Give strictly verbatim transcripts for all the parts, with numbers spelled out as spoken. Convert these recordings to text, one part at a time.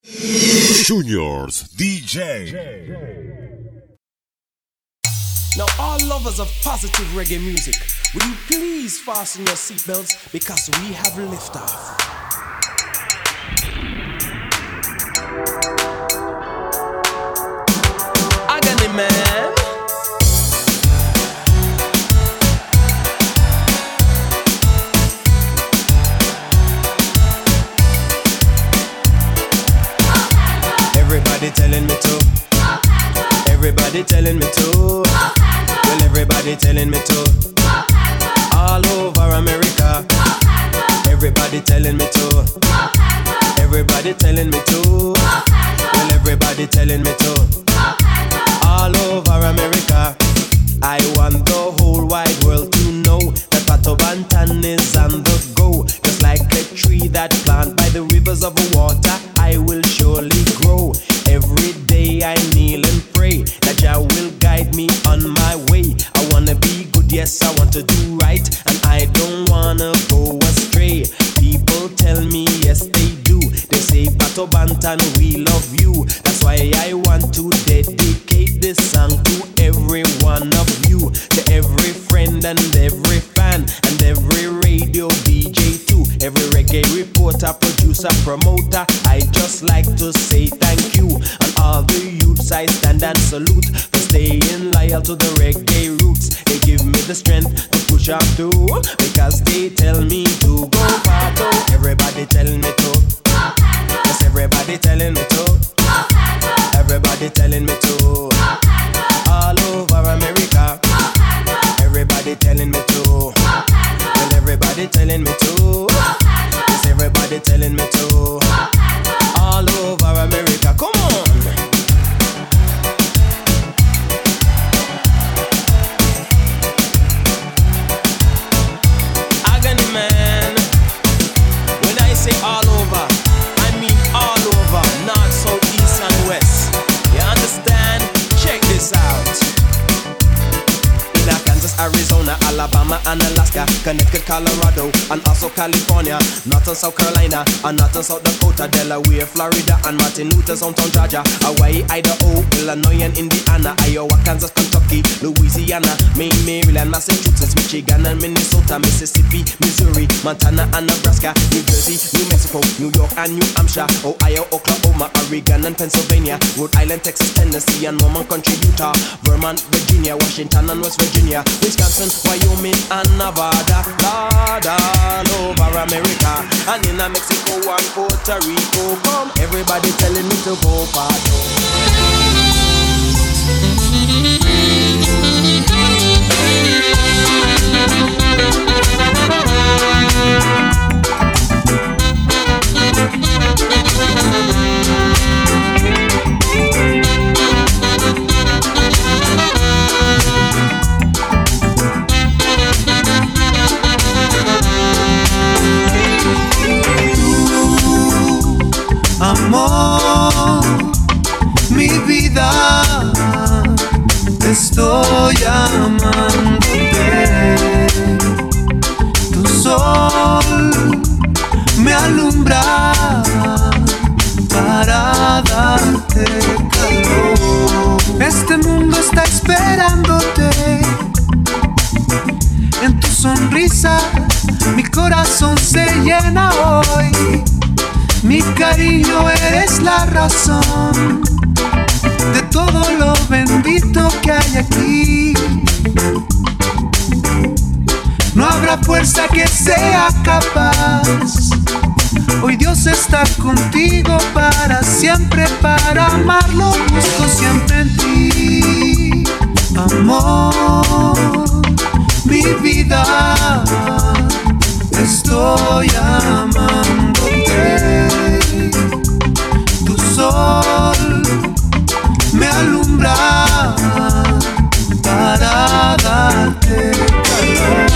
Junior's D J. Now, all lovers of positive reggae music, will you please fasten your seatbelts because we have liftoff. Agony Man. Everybody telling me to. Everybody telling me to. Well, everybody telling me to. All over America. Everybody telling me to. Everybody telling me to. Well, everybody telling me to. All over America. I want the whole wide world to know that Pato Banton is on the go. Just like a tree that planted by the rivers of water, I will surely grow. Every day I kneel and pray that Jah will guide me on my way. I wanna be good, yes, I want to do right, and I don't wanna go astray. People tell me, yes, they do. They say, Pato Banton, we love you. That's why I want to dedicate this song to every one of you, to every friend and every fan, and every radio D J too, every reggae reporter, producer, promoter. I just like to say thank you. And all the youths I stand and salute for staying loyal to the reggae roots. They give me the strength to push on through, because they tell me to go Pato. Everybody telling me to. Yes, everybody telling me to. Everybody telling me to. All over America. Everybody telling me to. Well, everybody telling me to. Yes, everybody telling me to. All over America. Come on. Agony Man. When I say all over, I mean all over. North, south, east and west. You understand? Check this out. Kansas, Arizona, Alabama and Alaska, Connecticut, Colorado, and also California, North and South Carolina, and North and South Dakota, Delaware, Florida, and Martin Luther, hometown Georgia, Hawaii, Idaho, Illinois, and Indiana, Iowa, Kansas, Kentucky, Louisiana, Maine, Maryland, Massachusetts, Michigan, and Minnesota, Mississippi, Missouri, Montana, and Nebraska, New Jersey, New Mexico, New York, and New Hampshire, Ohio, Oklahoma, Oregon, and Pennsylvania, Rhode Island, Texas, Tennessee, and Mormon Country, Utah, Vermont, Virginia, Washington, and West Virginia, Wisconsin, Wyoming, and Nevada, Lord, all over America, and in Mexico and Puerto Rico. Come, everybody telling me to go Pato. Amor, mi vida, estoy amándote. Tu sol me alumbra para darte calor. Este mundo está esperándote. En tu sonrisa mi corazón se llena hoy. Mi cariño, eres la razón de todo lo bendito que hay aquí. No habrá fuerza que sea capaz. Hoy Dios está contigo para siempre, para amarlo. Busco siempre en ti, amor, mi vida. Estoy amándote. Tu sol me alumbra para darte calor.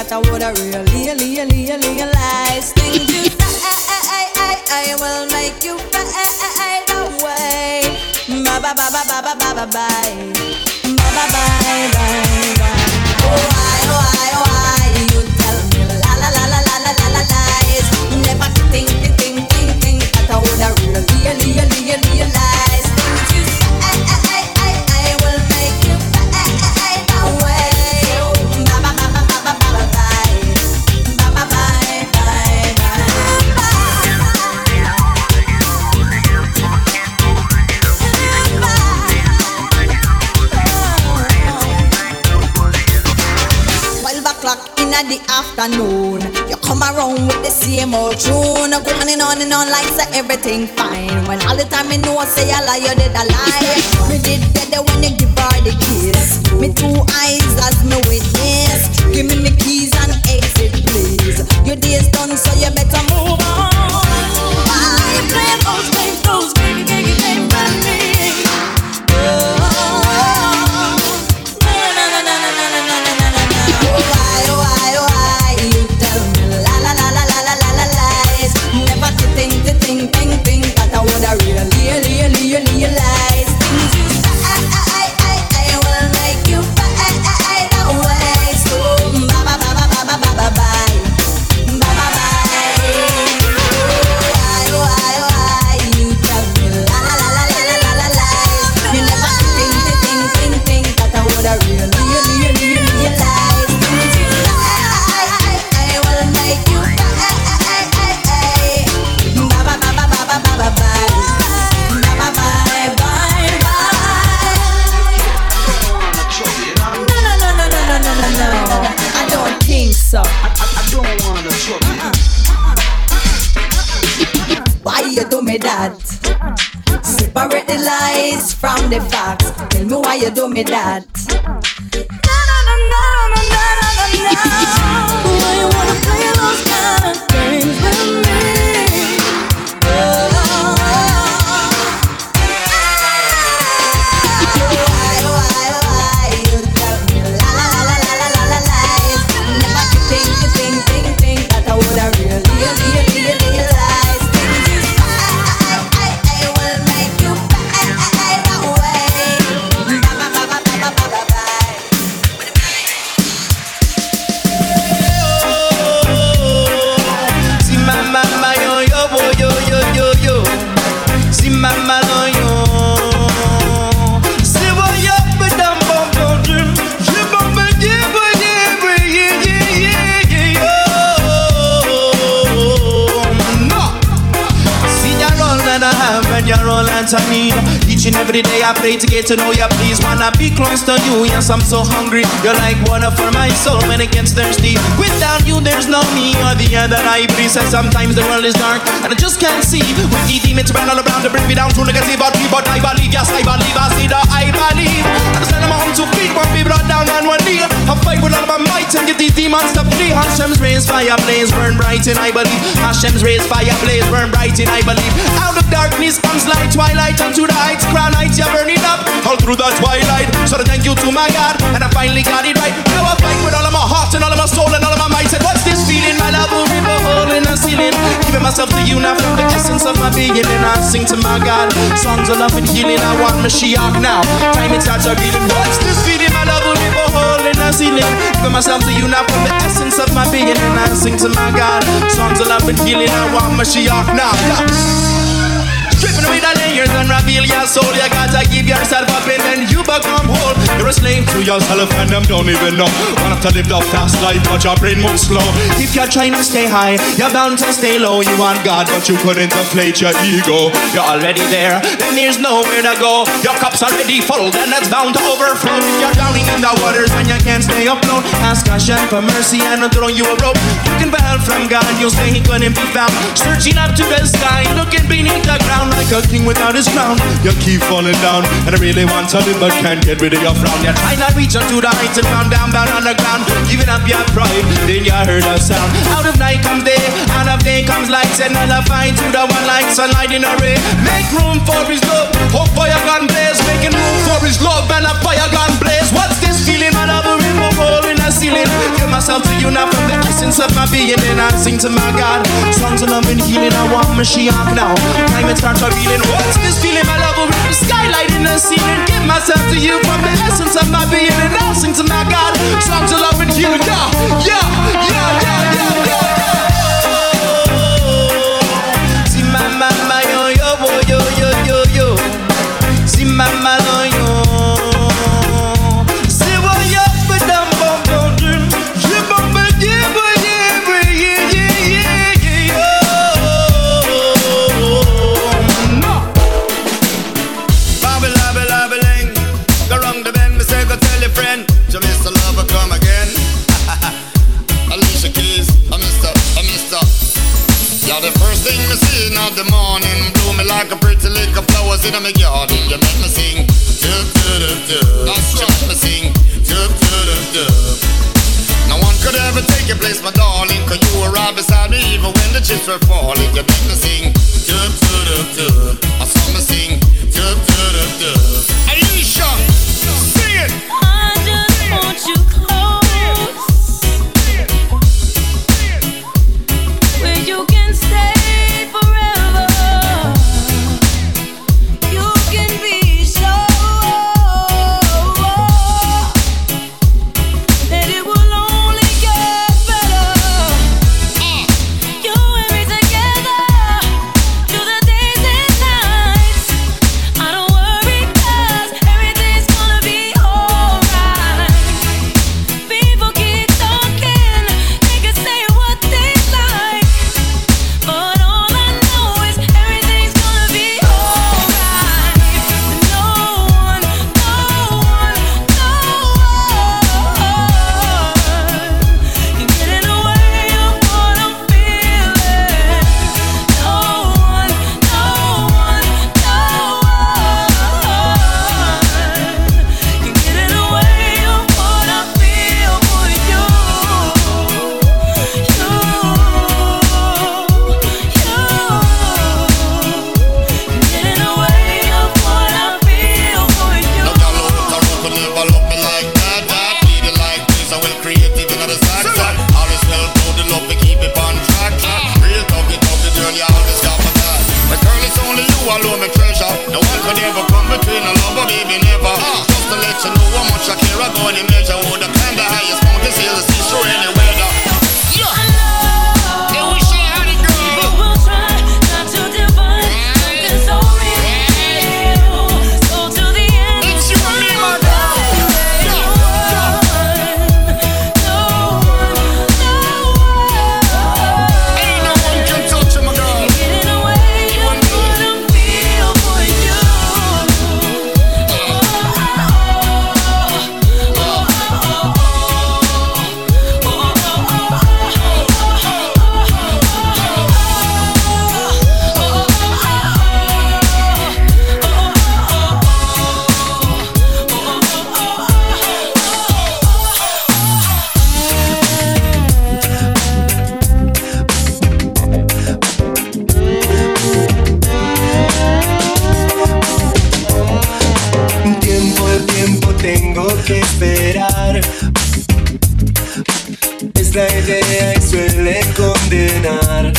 that I woulda really, really, realize things you say. I will make you fade away. Bye bye bye bye bye bye bye bye bye bye bye bye bye. Oh why oh why oh why you tell me la la la la la la la la lies. Never think think think think that I woulda really, really, really realize things you say. I will make you fade away. Bye bye bye bye bye bye bye bye bye bye bye bye. In the afternoon, you come around with the same old tune, going on and on like say everything fine. When all the time you know I say I lie, you did a lie. Me did better when you give her the kiss. Me two eyes as me witness. Give me the keys and exit, please. Your day's done, so you better move on. Why play those games, those games, games, games by me? Oh, no, no, no, no, no, no, no, no, no, no. Why, why, why you tell me la la la la la la la la lies? Never to think, to think, think, think that I woulda really, really, really realize things you say. I, I, I will make you fade away. So bye bye bye bye bye bye bye bye bye bye bye. Why, why, why you tell me la la la la la la la la lies? You never to think, to think, think, think that I woulda really, really, really realize. So I, I, I don't wanna trouble you. Why you do me that? Separate the lies from the facts. Tell me why you do me that. No, no, no, no, no, no, no, no, no. Why you wanna play those kind of games with me? Oh. I need each and every day I pray to get to know you. Please wanna be close to you. Yes, I'm so hungry. You're like water for my soul when it gets thirsty. Without you, there's no me or the other I breathe. Says sometimes the world is dark and I just can't see. With the demons run all around to bring me down to negativity, but I believe, yes, I believe, I see that I believe. I stand on my own two feet, won't be brought down on one knee. I fight with all of my might and get these demons to flee. Hashem's rays, fire blaze, burn bright and I believe. Hashem's rays, fire blaze, burn bright and I believe. Out of darkness comes light, twilight unto the heights. Crown heights, you burn it up all through the twilight. So thank you to my God, and I finally got it right. Now I fight with all of my heart and all of my soul and all of my might. Said, what's this feeling? My love will rip a hole in the ceiling. Giving myself to you now from the essence of my being, and I sing to my God songs of love and healing. I want Mashiach now. Time it starts revealing. What's this feeling? My love will rip a hole in the ceiling. Giving myself to you now from the essence of my being, and I sing to my God songs of love and healing. I want Mashiach now. Stripping away the layers and reveal your soul. You gotta give yourself up and then you become whole. You're a slave to yourself and them don't even know. Want to live the fast life but your brain moves slow. If you're trying to stay high, you're bound to stay low. You want God but you couldn't inflate your ego. You're already there, then there's nowhere to go. Your cup's already full, then it's bound to overflow. You're drowning in the waters when you can't stay afloat. Ask Hashem for mercy and I'll throw you a rope. Looking for help from God, you'll say he couldn't be found. Searching up to the sky, looking beneath the ground. like a king without his crown. You keep falling down, and I really want to live, but can't get rid of your frown. You're trying to reach up to the heights and down, down, down on the ground. Giving up your pride, then you heard a sound. Out of night comes day, out of day comes light. Send all the fine to the one like sunlight in a ray. Make room for his love, hope fire gun blaze. Making room for his love and a fire gun blaze. What's this feeling? I love a river hole in the ceiling. Give myself to you now from the essence of my being. Then I sing to my God. Songs of love and healing, I want Mashiach now. Time it starts revealing. What's this feeling? I love a river skylight in the ceiling. Give myself to you from the essence of my being. And I'll sing to my God. Songs of love and healing. Yeah, yeah, yeah, yeah, yeah, yeah. See my mama, yo, yo, yo, yo, yo, yo. See my mama, yo. See what you put down, bum, bum, bum. Yeah, bum, bum, yeah, boy, yeah, boy, yeah, yeah, yeah, yeah, yeah. No. Babble, babble, babbling. Go round the bend, me say go tell your friend. You miss the lover come again. Alicia Keys, I mister, I mister. Yeah, the first thing me see in the morning, blow me like a pretty little flowers in my garden. You make me sing, do do do do. That's right, you make me sing, do do do do. No one could ever take your place, my darling, 'cause you were right beside me even when the chips were falling. You make me sing, do do do do. I saw me sing, do do do do. Alicia, sing it. I just want you close, where you can stay forever. You can be sure that it will only get better. You and me together through the days and nights. I don't worry 'cause everything's gonna be alright. People keep talking, they can say what they like, but all I know is everything's gonna be alright. No one, no one, no one can get in the way of what I'm feeling. No one, no one, no one can get in the way of what I feel for you. You, you can get in the way of what I feel for you. No girl out the road could never love me like that. That need it like this, I will create it another side. All is well, told the love to keep it on track. Real talk, it talk, the girl, you always got my back. My girl, it's only you alone, my treasure. No one could ever come between a lover, baby, never. Just to let you know how much I care, I go any measure. Would I climb the highest mountain, sail the sea, through any weather. Yeah, yeah, we should have it, girl. People will try not to divine something so real. So to the end, It's you and me, my girl. no one, no one Ain't no one can touch you, my girl. can get in the way of what I feel for you. Tiempo de tiempo tengo que esperar. Es la idea y suele condenar.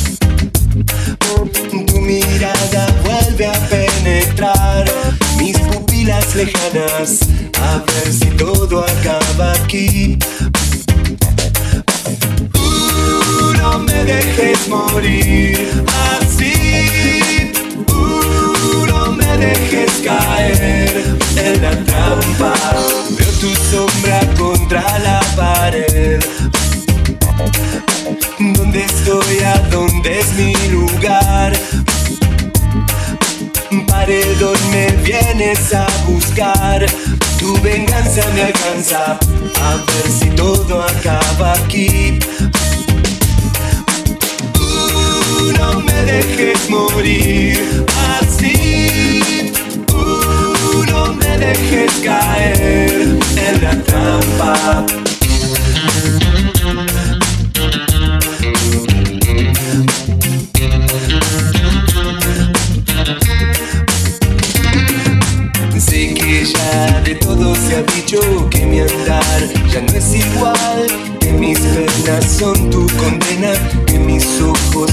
Tu mirada vuelve a penetrar mis pupilas lejanas. A ver si todo acaba aquí. Uh, no me dejes morir así. Uh, no me dejes caer en la trampa. Veo tu sombra contra la pared. ¿Dónde estoy? ¿A dónde es mi lugar? Paredón, me vienes a buscar. Tu venganza me alcanza. A ver si todo acaba aquí. Uh, no me dejes morir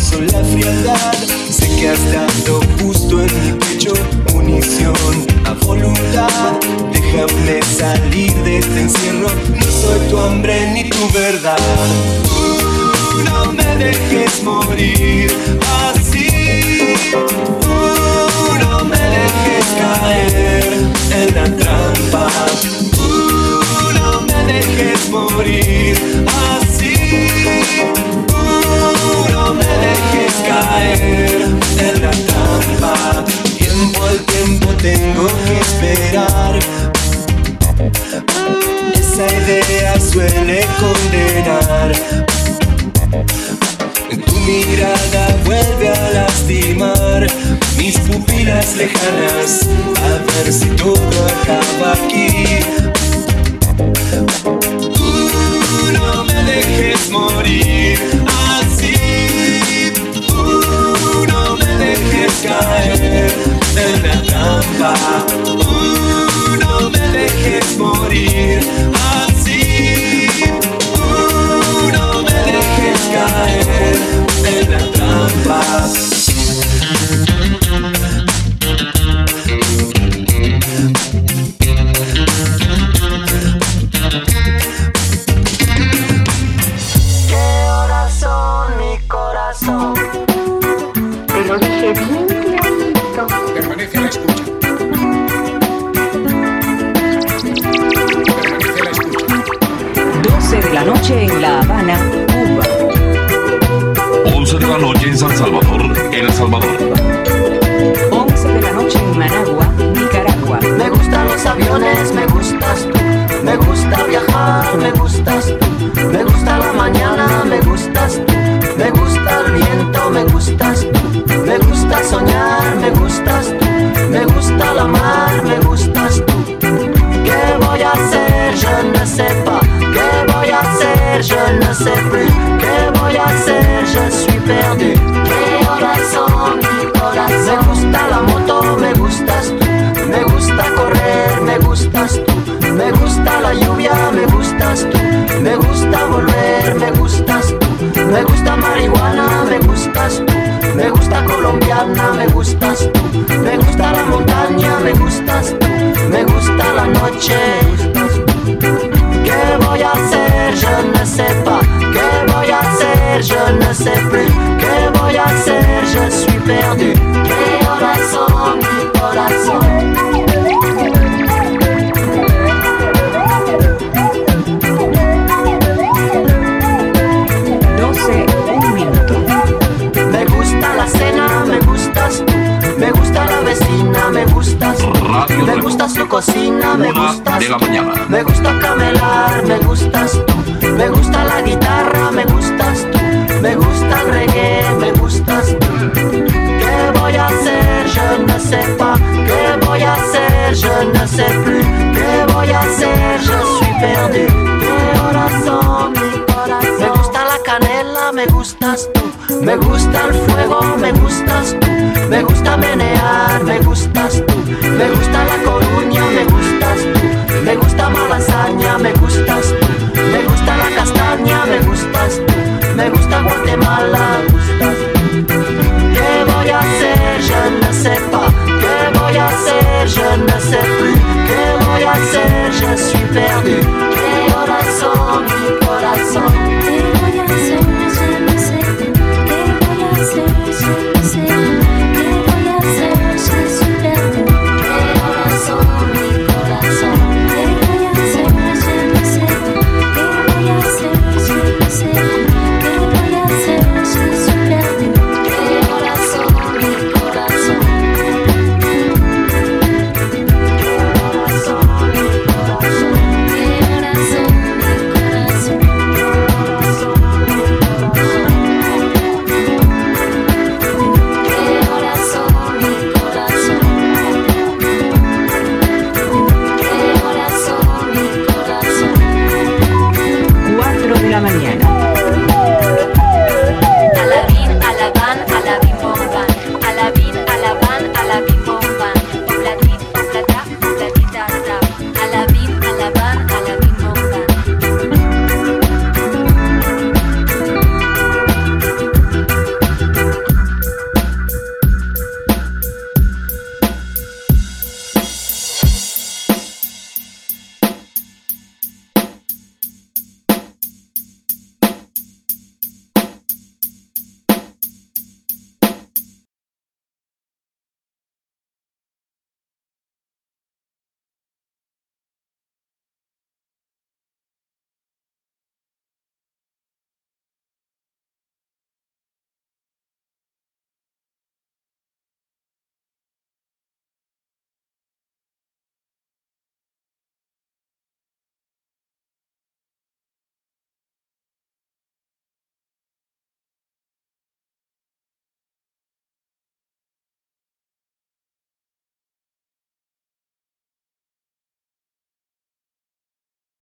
acaso la frialdad. Sé que has dado justo en mi pecho munición a voluntad. Déjame salir de este encierro, no soy tu hambre ni tu verdad. Uh, no me dejes morir así. Uh, no me dejes caer en la trampa. Uh, no me dejes morir así. Uh, no me dejes caer en la trampa. Tiempo al tiempo tengo que esperar. Esa idea suele condenar. Tu mirada vuelve a lastimar mis pupilas lejanas. A ver si todo acaba aquí. Uh, no me dejes morir así. Uh, no me dejes caer en la trampa. Uh, no me dejes morir así. Uh, no me dejes caer en la trampa. ¿Qué horas son, mi corazón? Te lo dije bien clarito. Permanece a la escucha. Permanece a la escucha. doce de la noche en La Habana, Cuba. once de la noche en San Salvador, El Salvador. once de la noche en Managua, Nicaragua. Me gustan los aviones, me gustas tú. Me gusta viajar, me gustas tú. Me gusta la mañana, me gustas tú. Me gusta el viento, me gustas tú. Me gusta soñar, me gustas tú. Me gusta la mar, me gustas tú. ¿Qué voy a hacer? Je ne sais pas. ¿Qué voy a hacer? Je ne sais plus. ¿Qué voy a hacer? Je suis perdu. ¿Qué horas son, mi corazón? Me gusta la moto, me gustas tú. Me gusta correr, me gustas tú. Me gusta la lluvia, me gustas tú. Me gusta volver, me gustas tú. Me gusta marihuana, me gustas tú. Me gusta colombiana, me gustas tú. Me gusta la montaña, me gustas tú. Me gusta la noche. ¿Qué voy a hacer? Je ne sais pas. ¿Qué voy a hacer? Je ne sais plus. ¿Qué voy a hacer? Je suis perdu. ¿Qué horas son, mi corazón? doce, un minuto. Me gusta la cena, me gustas tú. Me gusta la vecina, me gustas tú. Radio Me gusta su cocina, me Una gustas de la tú. mañana. Me gusta camelar, me gustas tú. Me gusta la guitarra, me gustas tú. Me gusta el reggae, me gustas tú. ¿Qué voy a hacer? Je ne sais pas. ¿Qué voy a hacer? Je ne sais plus. ¿Qué voy a hacer? Je suis perdu. ¿Qué horas son, mi corazón? Me gusta la canela, me gustas tú. Me gusta el fuego, me gustas tú. Me gusta menear, me gustas tú. Me gusta la coruña, me gustas tú. Me gusta malasaña, me gustas tú. Me gusta la castaña, me gustas tú. Me gusta Guatemala.